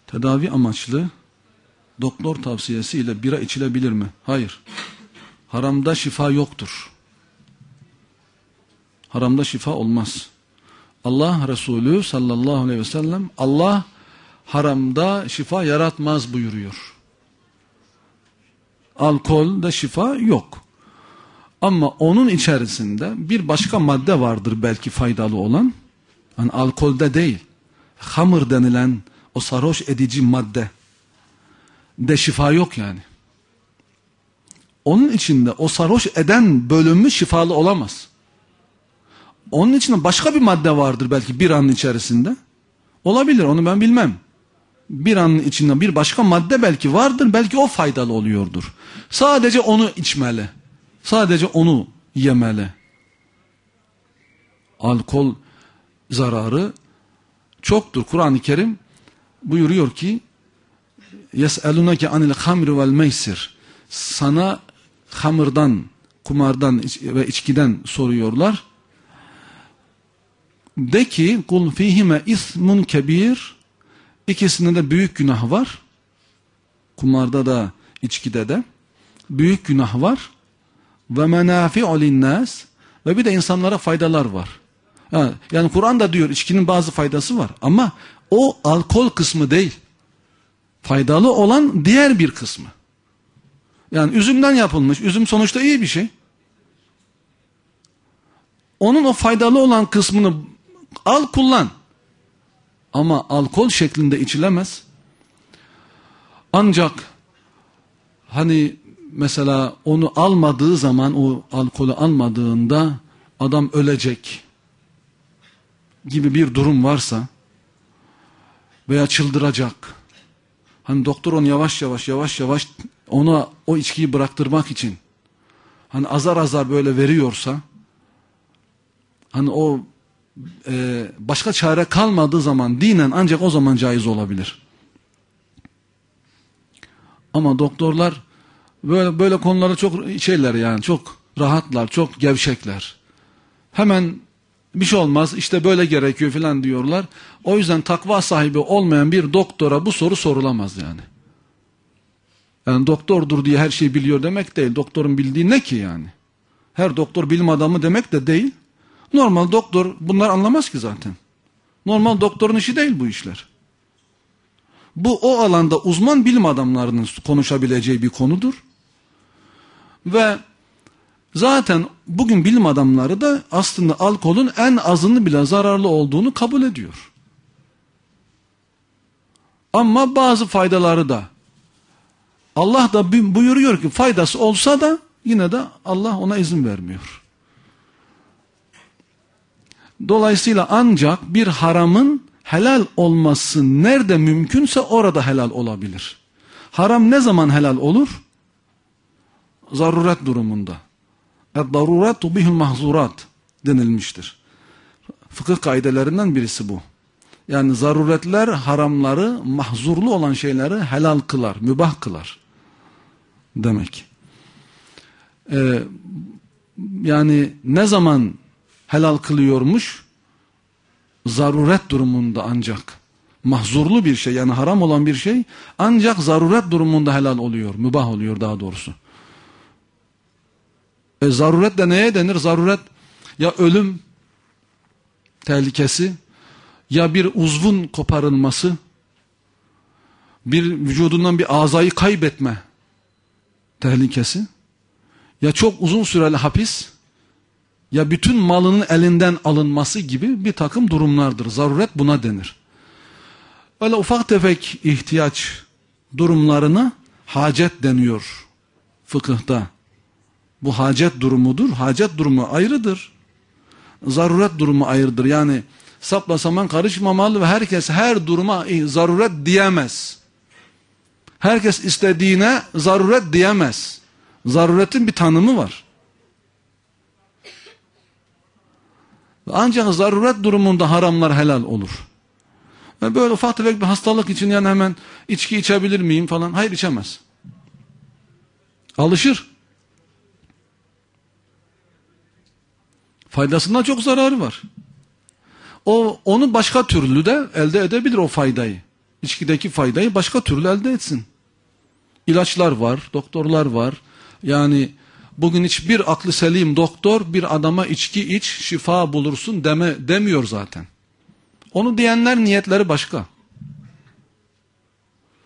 Tedavi amaçlı doktor tavsiyesiyle bira içilebilir mi? Hayır. Haramda şifa yoktur. Haramda şifa olmaz. Allah Resulü sallallahu aleyhi ve sellem Allah haramda şifa yaratmaz buyuruyor. Alkolde şifa yok. Ama onun içerisinde bir başka madde vardır belki faydalı olan. Yani alkolde değil. Hamır denilen o sarhoş edici madde de şifa yok yani. Onun içinde o sarhoş eden bölümü şifalı olamaz. Onun içinde başka bir madde vardır belki biranın içerisinde. Olabilir, onu ben bilmem. Biranın içinde bir başka madde belki vardır, belki o faydalı oluyordur. Sadece onu içmeli. Sadece onu yemeli. Alkol zararı çoktur. Kur'an-ı Kerim buyuruyor ki يَسْأَلُنَكَ عَنِ الْخَمْرِ وَالْمَيْسِرِ Sana hamırdan, kumardan ve içkiden soruyorlar. De ki kul fihime ismun kebir, ikisinde de büyük günah var. Kumarda da içkide de büyük günah var. Ve menafi'u linnas, ve bir de insanlara faydalar var. Yani Kur'an da diyor içkinin bazı faydası var ama o alkol kısmı değil. Faydalı olan diğer bir kısmı. Yani üzümden yapılmış. Üzüm sonuçta iyi bir şey. Onun o faydalı olan kısmını al kullan. Ama alkol şeklinde içilemez. Ancak hani mesela onu almadığı zaman, o alkolü almadığında adam ölecek gibi bir durum varsa veya çıldıracak. Hani doktor onu yavaş yavaş ona o içkiyi bıraktırmak için hani azar azar böyle veriyorsa, hani o başka çare kalmadığı zaman dinen ancak o zaman caiz olabilir. Ama doktorlar böyle konulara çok şeyler, yani çok rahatlar, çok gevşekler. Hemen bir şey olmaz, işte böyle gerekiyor filan diyorlar. O yüzden takva sahibi olmayan bir doktora bu soru sorulamaz yani. Yani doktordur diye her şeyi biliyor demek değil. Doktorun bildiği ne ki yani? Her doktor bilim adamı demek de değil. Normal doktor bunlar anlamaz ki zaten. Normal doktorun işi değil bu işler. Bu o alanda uzman bilim adamlarının konuşabileceği bir konudur. Ve zaten bugün bilim adamları da aslında alkolün en azını bile zararlı olduğunu kabul ediyor. Ama bazı faydaları da Allah da buyuruyor ki faydası olsa da yine de Allah ona izin vermiyor. Dolayısıyla ancak bir haramın helal olması nerede mümkünse orada helal olabilir. Haram ne zaman helal olur? Zaruret durumunda. اَدْضَرُورَاتُ بِهُ الْمَحْزُورَاتِ denilmiştir. Fıkıh kaidelerinden birisi bu. Yani zaruretler haramları, mahzurlu olan şeyleri helal kılar, mübah kılar demek. Yani ne zaman helal kılıyormuş? Zaruret durumunda ancak. Mahzurlu bir şey, yani haram olan bir şey ancak zaruret durumunda helal oluyor, mübah oluyor daha doğrusu. Zaruret de neye denir? Zaruret ya ölüm tehlikesi, ya bir uzvun koparılması, bir vücudundan bir azayı kaybetme tehlikesi, ya çok uzun süreli hapis, ya bütün malının elinden alınması gibi bir takım durumlardır. Zaruret buna denir. Öyle ufak tefek ihtiyaç durumlarına hacet deniyor fıkıhta. Bu hacet durumudur. Hacet durumu ayrıdır. Zaruret durumu ayrıdır. Yani sapla saman karışmamalı ve herkes her duruma zaruret diyemez. Herkes istediğine zaruret diyemez. Zaruretin bir tanımı var. Ancak zaruret durumunda haramlar helal olur. Ve böyle ufak tefek bir hastalık için yani hemen içki içebilir miyim falan. Hayır, içemez. Alışır. Faydasından çok zararı var. Onu başka türlü de elde edebilir o faydayı. içkideki faydayı başka türlü elde etsin. İlaçlar var, doktorlar var. Yani bugün hiçbir aklı selim doktor bir adama içki iç, şifa bulursun demiyor zaten. Onu diyenler niyetleri başka.